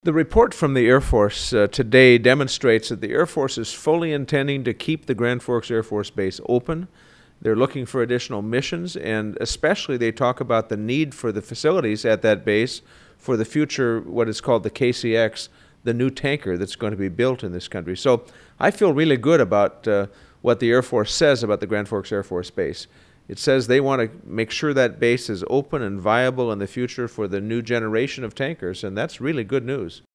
The report from the Air Force today demonstrates that the Air Force is fully intending to keep the Grand Forks Air Force Base open. They're looking for additional missions, and especially they talk about the need for the facilities at that base for the future, what is called the KCX, the new tanker that's going to be built in this country. So I feel really good about what the Air Force says about the Grand Forks Air Force Base. It says they want to make sure that base is open and viable in the future for the new generation of tankers, and that's really good news.